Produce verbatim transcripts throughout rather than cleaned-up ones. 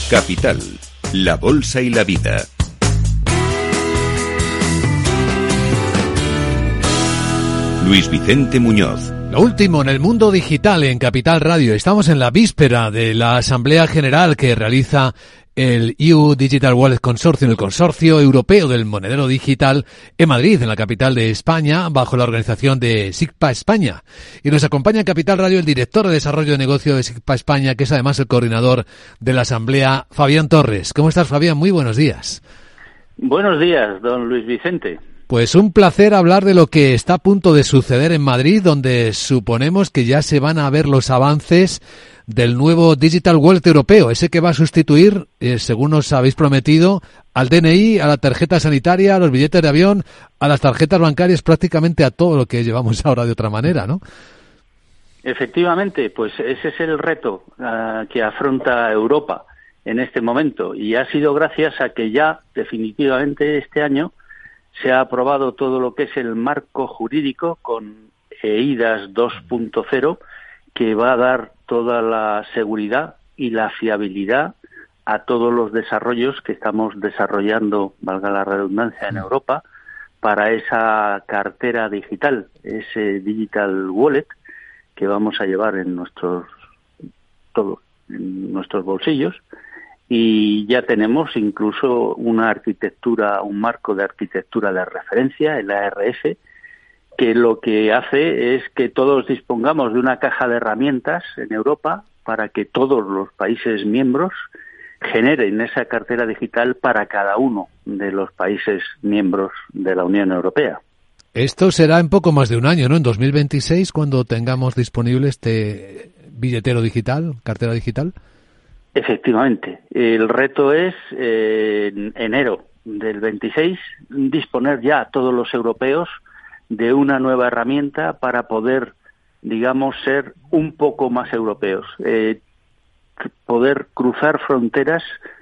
Capital, la bolsa y la vida. Luis Vicente Muñoz. Lo último en el mundo digital en Capital Radio. Estamos en la víspera de la Asamblea General que realiza el E U Digital Wallet Consortium, el consorcio europeo del monedero digital, en Madrid, en la capital de España, bajo la organización de SIGPA España. Y nos acompaña en Capital Radio el director de desarrollo de negocio de SIGPA España, que es además el coordinador de la Asamblea, Fabián Torres. ¿Cómo estás, Fabián? Muy buenos días. Buenos días, don Luis Vicente. Pues un placer hablar de lo que está a punto de suceder en Madrid, donde suponemos que ya se van a ver los avances del nuevo Digital Wallet europeo, ese que va a sustituir, eh, según nos habéis prometido, al D N I, a la tarjeta sanitaria, a los billetes de avión, a las tarjetas bancarias, prácticamente a todo lo que llevamos ahora de otra manera, ¿no? Efectivamente, pues ese es el reto uh, que afronta Europa en este momento, y ha sido gracias a que ya definitivamente este año se ha aprobado todo lo que es el marco jurídico con EIDAS dos punto cero, que va a dar toda la seguridad y la fiabilidad a todos los desarrollos que estamos desarrollando, valga la redundancia, en Europa, para esa cartera digital, ese Digital Wallet que vamos a llevar en nuestros, todos, en nuestros bolsillos. Y ya tenemos incluso una arquitectura, un marco de arquitectura de referencia, el A R F, que lo que hace es que todos dispongamos de una caja de herramientas en Europa para que todos los países miembros generen esa cartera digital para cada uno de los países miembros de la Unión Europea. Esto será en poco más de un año, ¿no? En dos mil veintiséis, cuando tengamos disponible este billetero digital, cartera digital. Efectivamente, el reto es eh, en enero del veintiséis disponer ya todos los europeos de una nueva herramienta para poder, digamos, ser un poco más europeos, eh, poder cruzar fronteras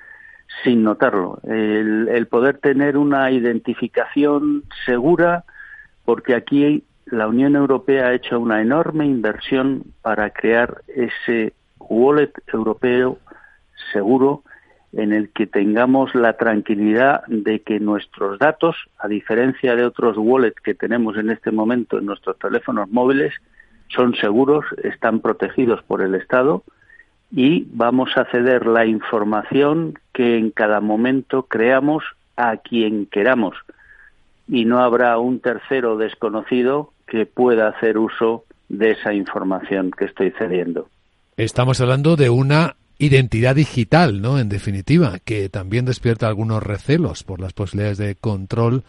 sin notarlo, el, el poder tener una identificación segura, porque aquí la Unión Europea ha hecho una enorme inversión para crear ese wallet europeo seguro, en el que tengamos la tranquilidad de que nuestros datos, a diferencia de otros wallets que tenemos en este momento en nuestros teléfonos móviles, son seguros, están protegidos por el Estado y vamos a ceder la información que en cada momento creamos a quien queramos, y no habrá un tercero desconocido que pueda hacer uso de esa información que estoy cediendo. Estamos hablando de una identidad digital, ¿no? En definitiva, que también despierta algunos recelos por las posibilidades de control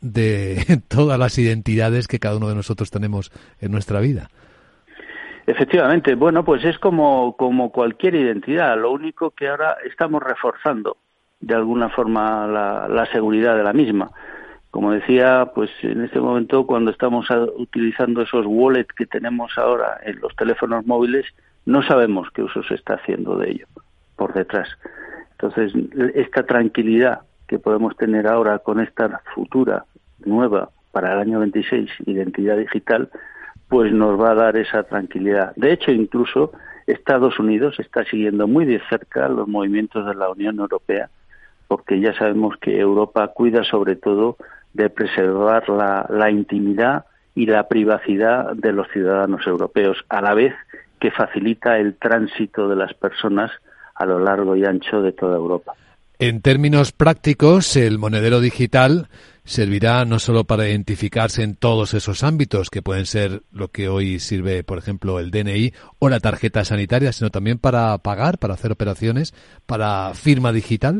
de todas las identidades que cada uno de nosotros tenemos en nuestra vida. Efectivamente, bueno, pues es como, como cualquier identidad, lo único que ahora estamos reforzando de alguna forma la, la seguridad de la misma. Como decía, pues en este momento cuando estamos a, utilizando esos wallets que tenemos ahora en los teléfonos móviles, no sabemos qué uso se está haciendo de ello por detrás. Entonces, esta tranquilidad que podemos tener ahora con esta futura nueva para el año veintiséis identidad digital, pues nos va a dar esa tranquilidad. De hecho, incluso Estados Unidos está siguiendo muy de cerca los movimientos de la Unión Europea, porque ya sabemos que Europa cuida sobre todo de preservar la, la intimidad y la privacidad de los ciudadanos europeos, a la vez que facilita el tránsito de las personas a lo largo y ancho de toda Europa. En términos prácticos, el monedero digital servirá no solo para identificarse en todos esos ámbitos, que pueden ser lo que hoy sirve, por ejemplo, el D N I o la tarjeta sanitaria, sino también para pagar, para hacer operaciones, para firma digital.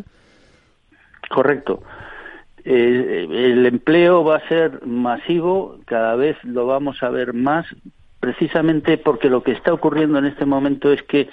Correcto. Eh, el empleo va a ser masivo, cada vez lo vamos a ver más, precisamente porque lo que está ocurriendo en este momento es que,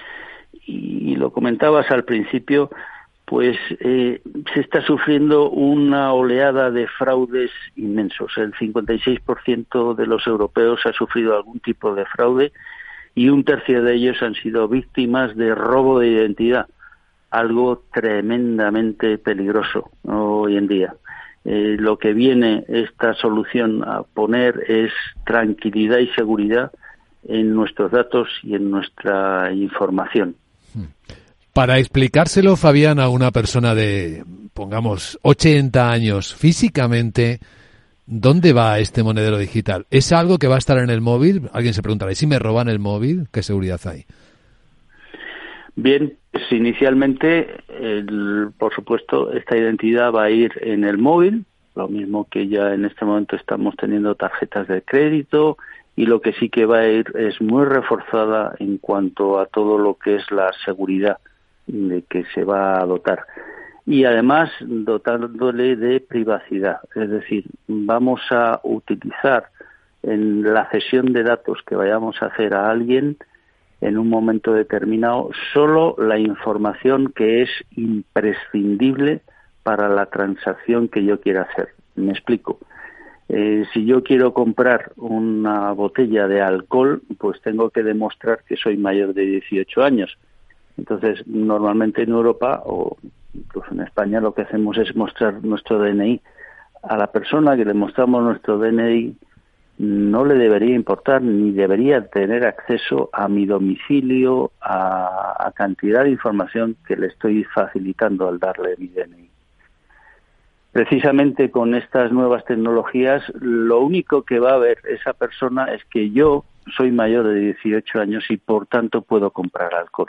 y lo comentabas al principio, pues eh, se está sufriendo una oleada de fraudes inmensos. El cincuenta y seis por ciento de los europeos ha sufrido algún tipo de fraude y un tercio de ellos han sido víctimas de robo de identidad, algo tremendamente peligroso, ¿no?, hoy en día. Eh, lo que viene esta solución a poner es tranquilidad y seguridad en nuestros datos y en nuestra información. Para explicárselo, Fabián, a una persona de, pongamos, ochenta años físicamente, ¿dónde va este monedero digital? ¿Es algo que va a estar en el móvil? Alguien se preguntará, ¿y si me roban el móvil? ¿Qué seguridad hay? Bien, pues inicialmente, el, por supuesto, esta identidad va a ir en el móvil, lo mismo que ya en este momento estamos teniendo tarjetas de crédito, y lo que sí que va a ir es muy reforzada en cuanto a todo lo que es la seguridad de que se va a dotar. Y además dotándole de privacidad, es decir, vamos a utilizar en la cesión de datos que vayamos a hacer a alguien en un momento determinado solo la información que es imprescindible para la transacción que yo quiera hacer. Me explico. Eh, si yo quiero comprar una botella de alcohol, pues tengo que demostrar que soy mayor de dieciocho años. Entonces, normalmente en Europa o incluso en España lo que hacemos es mostrar nuestro D N I. A la persona que le mostramos nuestro D N I no le debería importar ni debería tener acceso a mi domicilio, a, a cantidad de información que le estoy facilitando al darle mi D N I. Precisamente con estas nuevas tecnologías, lo único que va a ver esa persona es que yo soy mayor de dieciocho años y por tanto puedo comprar alcohol.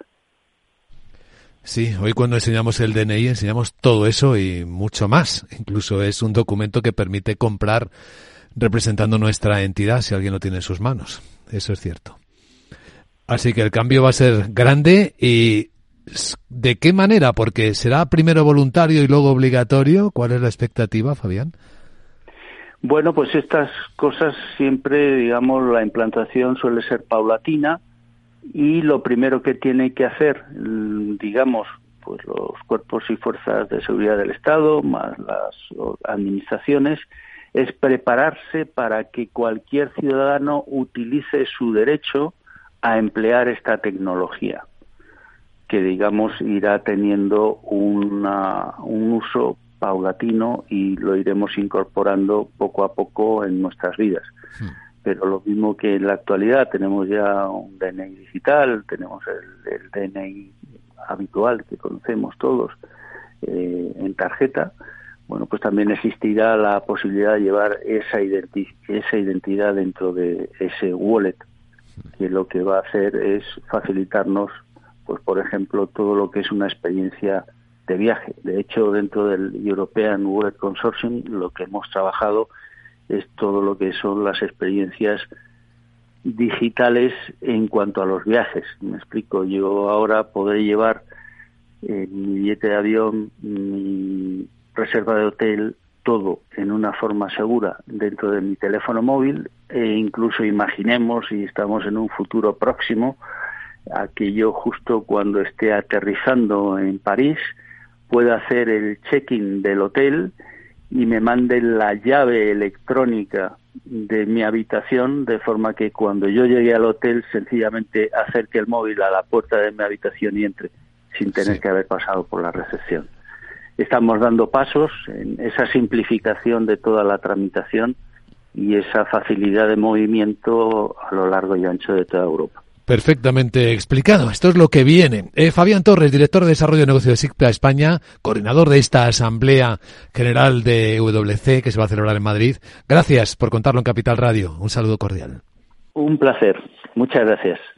Sí, hoy cuando enseñamos el D N I enseñamos todo eso y mucho más. Incluso es un documento que permite comprar representando nuestra entidad si alguien lo tiene en sus manos. Eso es cierto. Así que el cambio va a ser grande. ¿Y de qué manera? Porque será primero voluntario y luego obligatorio. ¿Cuál es la expectativa, Fabián? Bueno, pues estas cosas siempre, digamos, la implantación suele ser paulatina. Y lo primero que tiene que hacer, digamos, pues los cuerpos y fuerzas de seguridad del Estado, más las administraciones, es prepararse para que cualquier ciudadano utilice su derecho a emplear esta tecnología, que, digamos, irá teniendo una, un uso paulatino y lo iremos incorporando poco a poco en nuestras vidas. Sí. Pero lo mismo que en la actualidad tenemos ya un D N I digital, tenemos el, el D N I habitual que conocemos todos eh, en tarjeta, bueno, pues también existirá la posibilidad de llevar esa, identi- esa identidad dentro de ese wallet, que lo que va a hacer es facilitarnos, pues por ejemplo, todo lo que es una experiencia de viaje. De hecho, dentro del European Wallet Consortium, lo que hemos trabajado es todo lo que son las experiencias digitales en cuanto a los viajes. Me explico, yo ahora podré llevar eh, mi billete de avión, mi reserva de hotel, todo en una forma segura dentro de mi teléfono móvil, e incluso imaginemos, si estamos en un futuro próximo, a que yo justo cuando esté aterrizando en París pueda hacer el check-in del hotel y me manden la llave electrónica de mi habitación, de forma que cuando yo llegue al hotel sencillamente acerque el móvil a la puerta de mi habitación y entre, sin tener sí. que haber pasado por la recepción. Estamos dando pasos en esa simplificación de toda la tramitación y esa facilidad de movimiento a lo largo y ancho de toda Europa. Perfectamente explicado. Esto es lo que viene. Eh, Fabián Torres, director de Desarrollo de Negocio de SICPLA España, coordinador de esta Asamblea General de W W C que se va a celebrar en Madrid. Gracias por contarlo en Capital Radio. Un saludo cordial. Un placer. Muchas gracias.